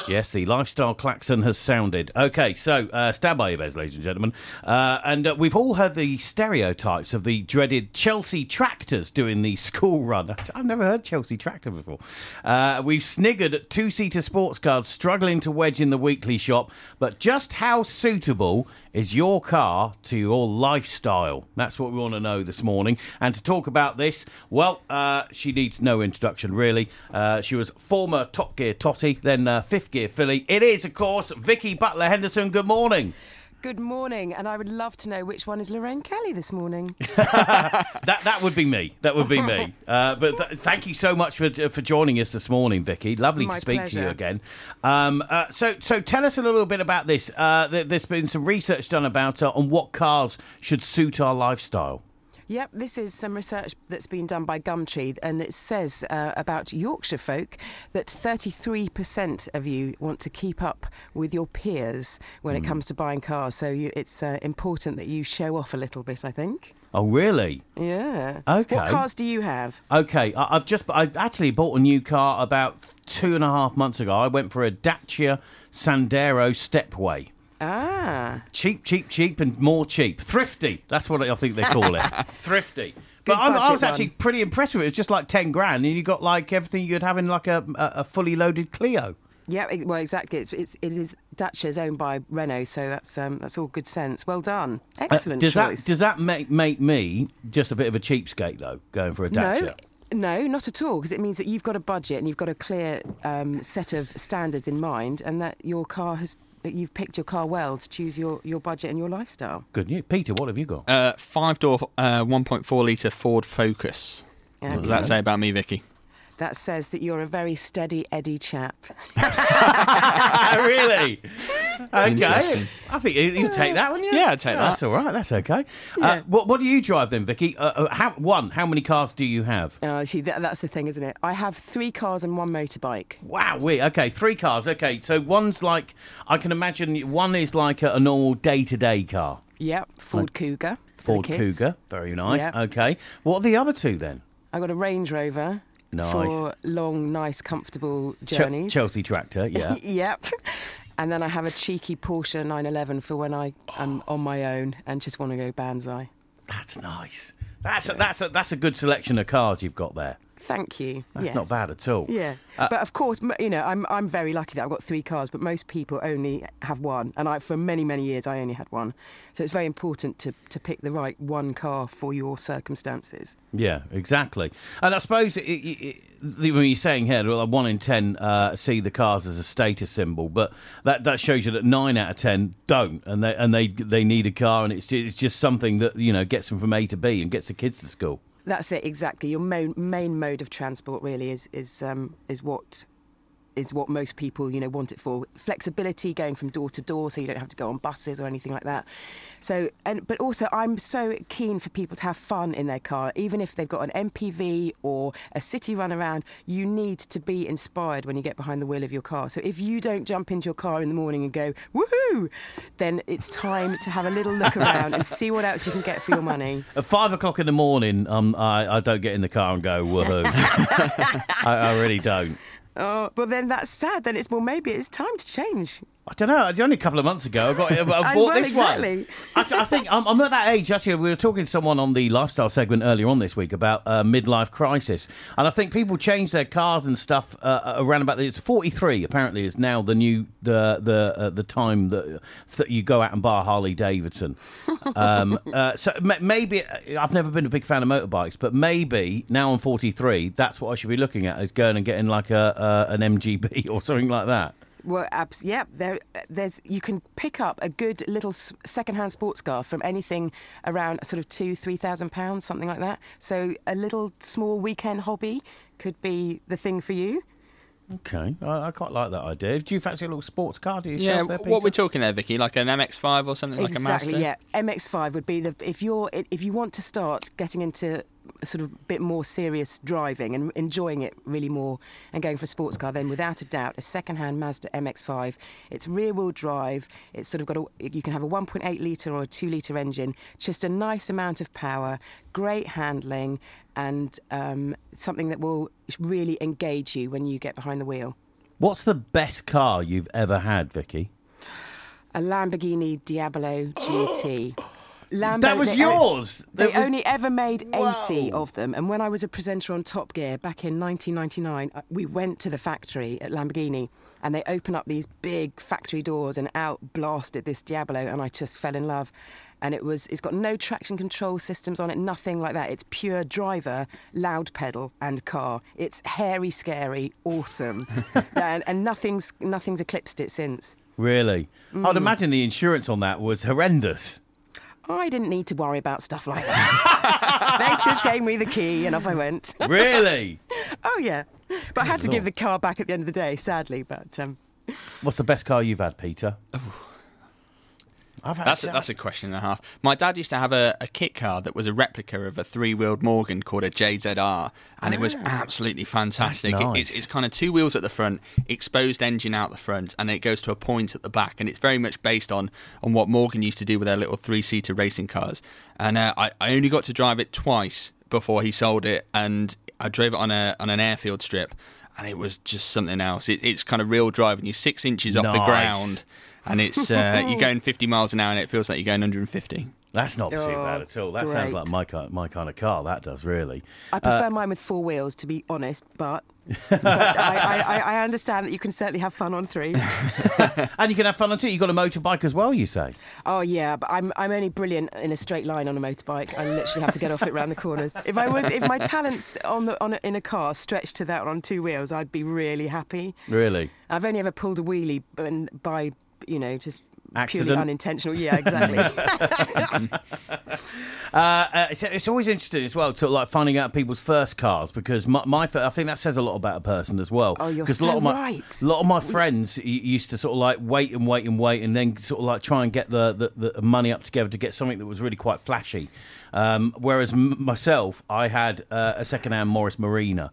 Yes, the lifestyle klaxon has sounded. Okay, so stand by your beds, ladies and gentlemen. And we've all heard the stereotypes of the dreaded Chelsea tractors doing the school run. I've never heard Chelsea tractor before. We've sniggered at two-seater sports cars struggling to wedge in the weekly shop. But just how suitable is your car to your lifestyle? That's what we want to know this morning. And to talk about this, well, she needs no introduction, really. She was former Top Gear Totty, then Fifth Gear Filly. It is, of course, Vicky Butler-Henderson. Good morning. Good morning, and I would love to know which one is Lorraine Kelly this morning. That would be me. That would be me. But thank you so much for joining us this morning, Vicky. Lovely to speak to you again. So tell us a little bit about this. There's been some research done about on what cars should suit our lifestyle. Yep, this is some research that's been done by Gumtree, and it says about Yorkshire folk that 33% of you want to keep up with your peers when it comes to buying cars. So it's important that you show off a little bit, I think. Oh, really? Yeah. Okay. What cars do you have? Okay, I actually bought a new car about 2.5 months ago. I went for a Dacia Sandero Stepway. Ah. Cheap and more cheap. Thrifty. That's what I think they call it. Thrifty. But I was actually pretty impressed with it. It's just like 10 grand and you got like everything you'd have in like a fully loaded Clio. Yeah, well, exactly. It is Dacia's owned by Renault, so that's all good sense. Well done. Excellent choice. Does that make me just a bit of a cheapskate, though, going for a Dacia? No, not at all, because it means that you've got a budget and you've got a clear set of standards in mind, and that that you've picked your car well to choose your budget and your lifestyle. Good news. Peter, what have you got? 5-door, 1.4 litre Ford Focus. Okay. What does that say about me, Vicky? That says that you're a very steady Eddie chap. Really? Okay. I think you take that, wouldn't you? Yeah, I'd take that. That's all right. That's okay. Yeah. What do you drive then, Vicky? How many cars do you have? See, that's the thing, isn't it? I have 3 cars and 1 motorbike. Wow. Okay, 3 cars. Okay, so one's like, I can imagine one is like a normal day-to-day car. Yep, Ford Cougar. Ford Cougar. Very nice. Yep. Okay. What are the other 2 then? I got a Range Rover. Nice. For long, nice, comfortable journeys. Chelsea tractor, yeah. Yep. And then I have a cheeky Porsche 911 for when I am on my own and just want to go banzai. That's nice. That's a good selection of cars you've got there. Thank you. That's not bad at all. Yeah. But of course, I'm very lucky that I've got 3 cars, but most people only have 1. And for many, many years, I only had 1. So it's very important to pick the right 1 car for your circumstances. Yeah, exactly. And I suppose when you're saying here, well, 1 in 10 see the cars as a status symbol, but that shows you that 9 out of 10 don't, and they need a car, and it's just something that gets them from A to B and gets the kids to school. That's it, exactly. Your main mode of transport really is what most people want it for. Flexibility, going from door to door, so you don't have to go on buses or anything like that. So, but also I'm so keen for people to have fun in their car, even if they've got an MPV or a city run around. You need to be inspired when you get behind the wheel of your car. So if you don't jump into your car in the morning and go woohoo, then it's time to have a little look around and see what else you can get for your money. At 5 o'clock in the morning, I don't get in the car and go woohoo. I really don't. Oh, well then that's sad. Then maybe it's time to change. I don't know. Only a couple of months ago, I bought this exactly. one. I think I'm at that age. Actually, we were talking to someone on the lifestyle segment earlier on this week about midlife crisis, and I think people change their cars and stuff around about. It's 43 apparently is now the new the time that you go out and buy a Harley Davidson. So maybe I've never been a big fan of motorbikes, but maybe now I'm 43. That's what I should be looking at, is going and getting like an MGB or something like that. Well, yeah, there's you can pick up a good little second-hand sports car from anything around sort of £2,000-3,000, something like that. So a little small weekend hobby could be the thing for you. Okay, I quite like that idea. Do you fancy a little sports car? Do yourself there, Peter? What we're talking there, Vicky, like an MX-5 or something, like a Mazda? Exactly, yeah. MX-5 would be if you want to start getting into a sort of bit more serious driving and enjoying it really more and going for a sports car, then without a doubt a second-hand Mazda MX-5. It's rear-wheel drive. It's sort of you can have a 1.8 litre or a 2 litre engine, just a nice amount of power, great handling, and something that will really engage you when you get behind the wheel. What's the best car you've ever had, Vicky? A Lamborghini Diablo GT. That was yours. They only ever made 80 Whoa. of them. And when I was a presenter on Top Gear back in 1999, we went to the factory at Lamborghini and they opened up these big factory doors and out blasted this Diablo, and I just fell in love. And it's got no traction control systems on it, nothing like that. It's pure driver, loud pedal and car. It's hairy, scary, awesome. and nothing's eclipsed it since. Really? I'd imagine the insurance on that was horrendous. I didn't need to worry about stuff like that. They just gave me the key and off I went. Really? Oh, yeah. But I had to Lord. give the car back at the end of the day, sadly. But What's the best car you've had, Peter? I've had That's a question and a half. My dad used to have a kit car that was a replica of a three-wheeled Morgan called a JZR, and it was absolutely fantastic. That's nice. It's kind of two wheels at the front, exposed engine out the front, and it goes to a point at the back, and it's very much based on what Morgan used to do with their little three-seater racing cars. And I only got to drive it twice before he sold it, and I drove it on an airfield strip, and it was just something else. It's kind of real driving. You're 6 inches off the Nice. ground. And it's you're going 50 miles an hour, and it feels like you're going 150. That's not too bad at all. That sounds great. like my kind of car. That does, really. I prefer mine with 4 wheels, to be honest. But I understand that you can certainly have fun on 3. And you can have fun on 2. You've got a motorbike as well, you say? Oh, yeah, but I'm only brilliant in a straight line on a motorbike. I literally have to get off it round the corners. If my talents in a car stretched to that on 2 wheels, I'd be really happy. Really? I've only ever pulled a wheelie by, just Accident? purely unintentional. Yeah, exactly. It's always interesting as well to like finding out people's first cars, because I think that says a lot about a person as well. Oh, you're 'Cause so a right. lot of my friends used to sort of like wait, and then sort of like try and get the money up together to get something that was really quite flashy. Whereas myself, I had a second-hand Morris Marina.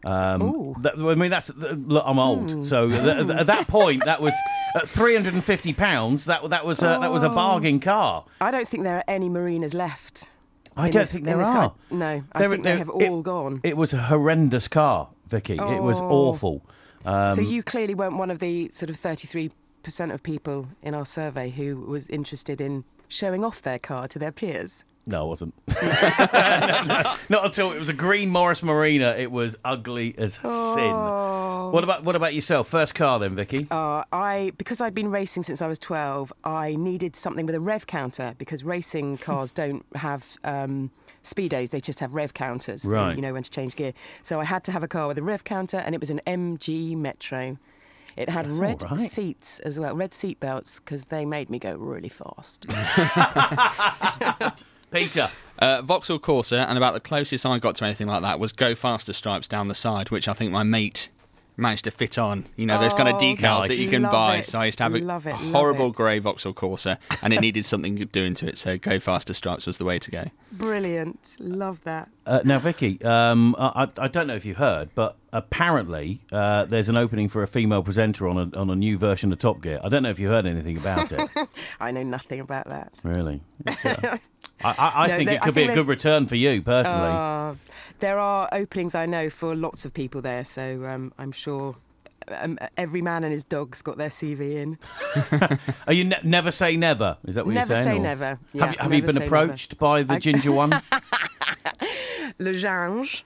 Look, I'm old, so at that point, that was at £350. That was a bargain car. I don't think there are any marinas left. I don't think there are. No, I think they have all gone. It was a horrendous car, Vicky. It was awful. So you clearly weren't one of the sort of 33% of people in our survey who was interested in showing off their car to their peers. No, I wasn't. Not until it was a green Morris Marina. It was ugly as sin. What about yourself? First car then, Vicky? Because I'd been racing since I was 12, I needed something with a rev counter, because racing cars don't have speedos, they just have rev counters. Right. You know when to change gear. So I had to have a car with a rev counter, and it was an MG Metro. It had red all right. seats as well, red seat belts, because they made me go really fast. Peter? Vauxhall Corsa, and about the closest I got to anything like that was Go Faster stripes down the side, which I think my mate managed to fit on. Those kind of decals that you can Love buy. it. So I used to have Love a it, love horrible it. grey Vauxhall Corsa, and it needed something doing to it, so Go Faster stripes was the way to go. Brilliant. Love that. Now, Vicky, I don't know if you heard, but apparently there's an opening for a female presenter on a new version of Top Gear. I don't know if you heard anything about it. I know nothing about that. Really? I No, think they- it I could be think a they- good return for you, personally. There are openings, I know, for lots of people there, so I'm sure every man and his dog's got their CV in. Are you never say never? Is that what Never you're saying? say or- never. Yeah, have you never been say approached by the ginger one? Le Jange.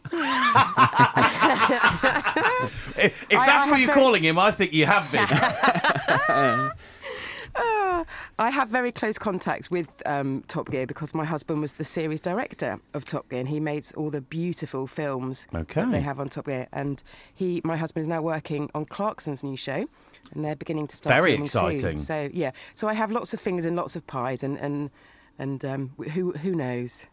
If I that's what have you're very- calling him, I think you have been. I have very close contact with Top Gear because my husband was the series director of Top Gear, and he made all the beautiful films Okay. that they have on Top Gear. And my husband is now working on Clarkson's new show, and they're beginning to start Very filming exciting. soon. So I have lots of fingers in lots of pies, and who knows?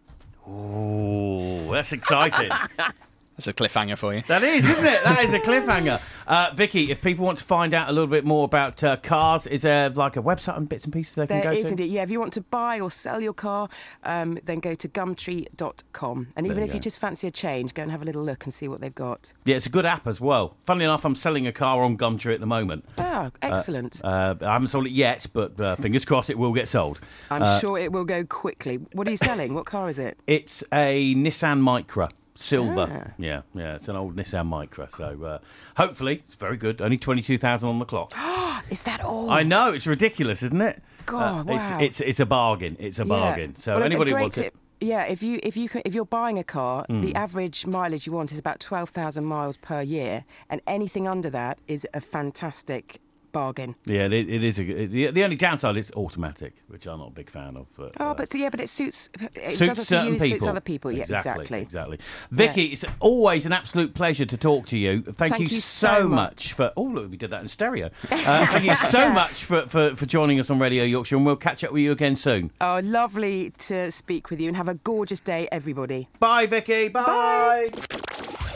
Oh, that's exciting. That's a cliffhanger for you. That is, isn't it? That is a cliffhanger. Vicky, if people want to find out a little bit more about cars, is there like a website and bits and pieces they can There go is to? indeed. Yeah, if you want to buy or sell your car, then go to Gumtree.com. And even There if you you go. just fancy a change, go and have a little look and see what they've got. Yeah, it's a good app as well. Funnily enough, I'm selling a car on Gumtree at the moment. Oh, excellent. I haven't sold it yet, but fingers crossed it will get sold. I'm sure it will go quickly. What are you selling? What car is it? It's a Nissan Micra. Silver. Yeah. It's an old Nissan Micra. So hopefully it's very good. Only 22,000 on the clock. Is that all? I know, it's ridiculous, isn't it? God, wow. It's a bargain. It's a bargain. So Well, anybody a who great wants it. tip. Yeah, if you're buying a car, the average mileage you want is about 12,000 miles per year, and anything under that is a fantastic bargain. Yeah, it is. The only downside is automatic, which I'm not a big fan of. But, but it suits. It suits doesn't certain suit people. you, suits other people. Yeah, Exactly. Vicky, it's always an absolute pleasure to talk to you. Thank you so much for. Oh, look, we did that in stereo. Thank you so much for joining us on Radio Yorkshire, and we'll catch up with you again soon. Oh, lovely to speak with you, and have a gorgeous day, everybody. Bye, Vicky. Bye.